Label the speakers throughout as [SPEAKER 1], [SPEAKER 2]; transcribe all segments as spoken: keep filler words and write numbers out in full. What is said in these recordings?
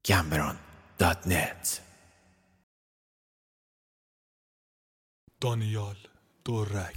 [SPEAKER 1] گمبران دات نت.
[SPEAKER 2] دانیال دورک.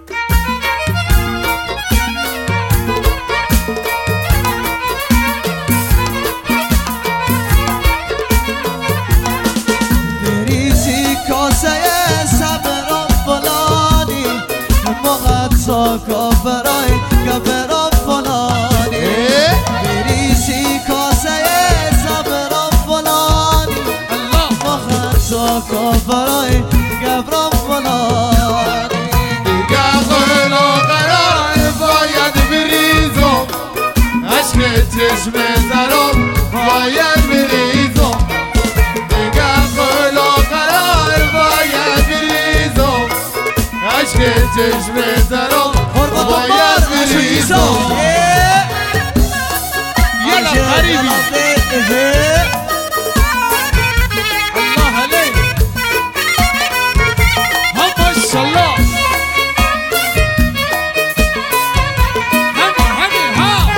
[SPEAKER 3] بریزی کاسه صبرم فلانی مقصا کافرای گبرم فلانی بریزی کاسه صبرم فلانی مقصا کافرای گبرم فلانی
[SPEAKER 4] دیگه قلا قرار باید بریزم عشق چشم زرم باید بریزم دیگه قلا قرار باید بریزم عشق چشم زرم باید بریزم یلا قریبی الله علیه هم ماشالله همه همه ها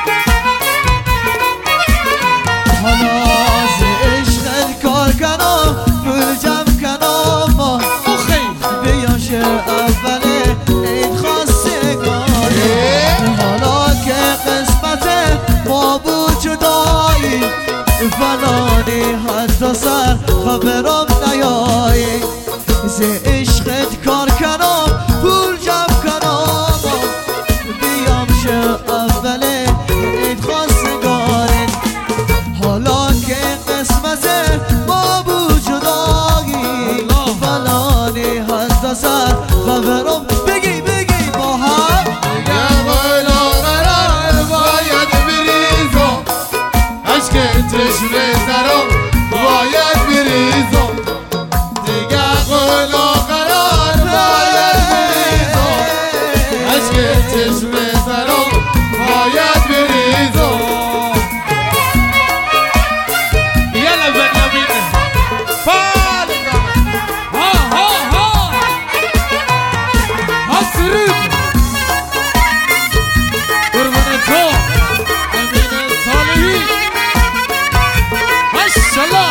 [SPEAKER 3] حالا از عشق کار کنم گل جمع کنم بیاش اوله این خواستگاری حالا که قسمت ما بود جدایی فلانی حتی سر خبرم نیایی ز عشقت کار کنم پول جمع کنم بیام شه اوله این خواستگاری حالا که قسمت ما بود جدایی فلانی حتی سر خبرم بگی بگی با هم
[SPEAKER 4] دیگه قلا قرار باید بریزم عشق چشم زرم باید بریزم دیگه قلا قرار باید بریزم عشق چشم زرم باید بریزم یلا بنیامین فال ها ها ها ها سرود قربان تو امین صالحی ماشالله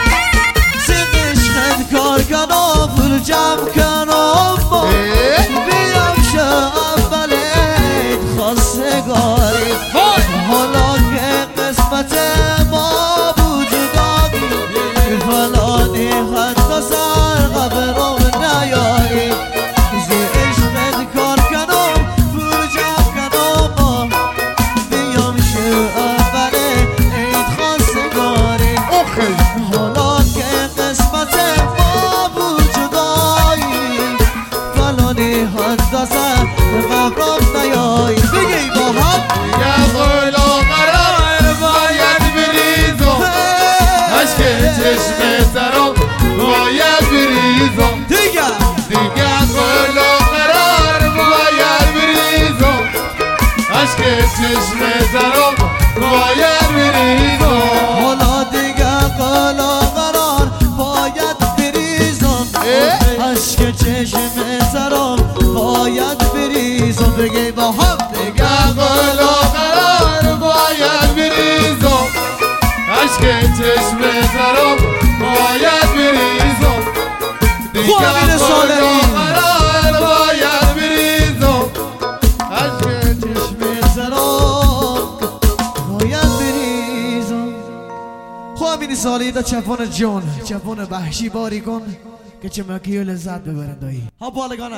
[SPEAKER 3] عشقت کار کنم پول جمع کنم بیام شه اوله خواستگاری حالا که قسمت ما بود جدایی فلانی حتی سر خبرم نیایی ز عشقت کار کنم پول جمع کنم بیام شه اوله عید خواستگاری حالا که قسمت ما بود جدایی فلانی حتی سر خبرم نیایی بگی با هم
[SPEAKER 4] دیگه قلا قرار باید بریزم عشق چشم زرم باید بریزم
[SPEAKER 3] دیگه
[SPEAKER 4] دیگه قلا قرار باید بریزم عشق چشم زرم باید بریزم
[SPEAKER 3] حالا دیگه قلا قرار باید بریزم عشق چشم سرم باید بریزم بگی با هم
[SPEAKER 4] دیگه قلا قرار باید بریزم عشق چشم زرم باید بریزم دیگه
[SPEAKER 3] امین صالحی.
[SPEAKER 4] قلا قرار باید بریزم عشق
[SPEAKER 3] چشم سرم باید بریزم خب امین صالحی دا چپان جان چپان وحشی باری کن که چمکی و لذت ببرن دایی ها بالگانه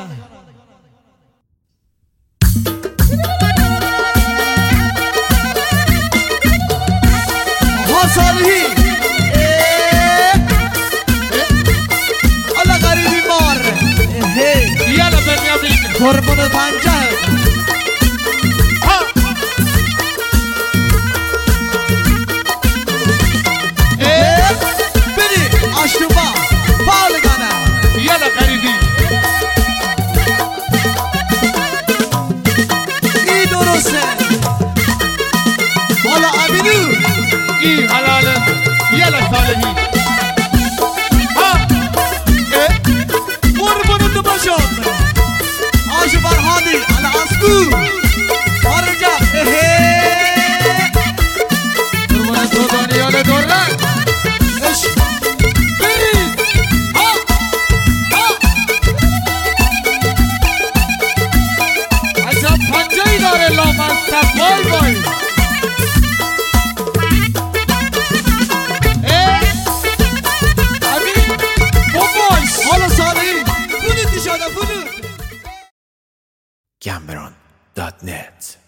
[SPEAKER 3] ها صالحی الله غریبی مار
[SPEAKER 4] یلا بنیامین
[SPEAKER 3] قربون پنجه
[SPEAKER 4] ها
[SPEAKER 3] بری اشتوبا بالگانه
[SPEAKER 4] یلا قریبی
[SPEAKER 3] ای درسته حالا امینو
[SPEAKER 4] ای حلاله یلا صالحی ها
[SPEAKER 3] قربون تو باشم آش فرهادی علا اسکو آرجا
[SPEAKER 4] قربان تو دانیال دورک
[SPEAKER 1] Cameron dot net